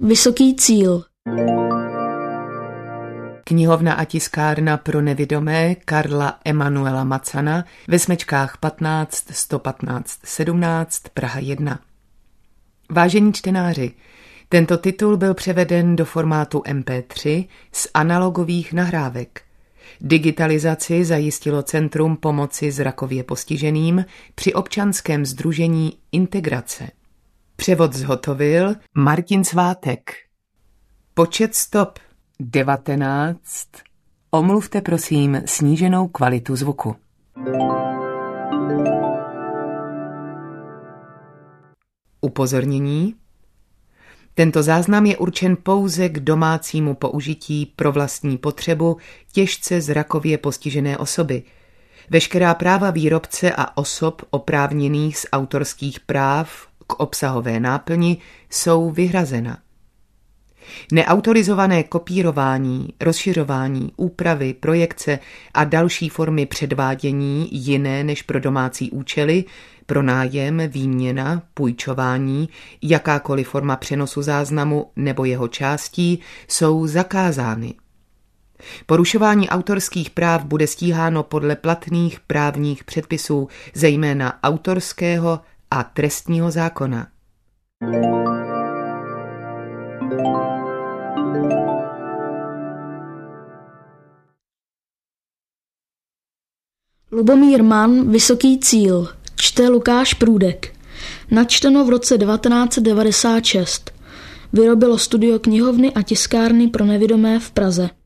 Vysoký cíl. Knihovna a tiskárna pro nevidomé Karla Emanuela Macana ve Smečkách 15 115 17 Praha 1. Vážení čtenáři, tento titul byl převeden do formátu MP3 z analogových nahrávek. Digitalizaci zajistilo Centrum pomoci zrakově postiženým při občanském sdružení Integrace. Převod zhotovil Martin Svátek. Počet stop 19. Omluvte prosím sníženou kvalitu zvuku. Upozornění. Tento záznam je určen pouze k domácímu použití pro vlastní potřebu těžce zrakově postižené osoby. Veškerá práva výrobce a osob oprávněných z autorských práv k obsahové náplni jsou vyhrazena. Neautorizované kopírování, rozšiřování, úpravy, projekce a další formy předvádění jiné než pro domácí účely, pronájem, výměna, půjčování, jakákoliv forma přenosu záznamu nebo jeho částí jsou zakázány. Porušování autorských práv bude stíháno podle platných právních předpisů, zejména autorského a trestního zákona. Lubomír Mann, Vysoký cíl. Čte Lukáš Průdek. Načteno v roce 1996. Vyrobilo Studio knihovny a tiskárny pro nevidomé v Praze.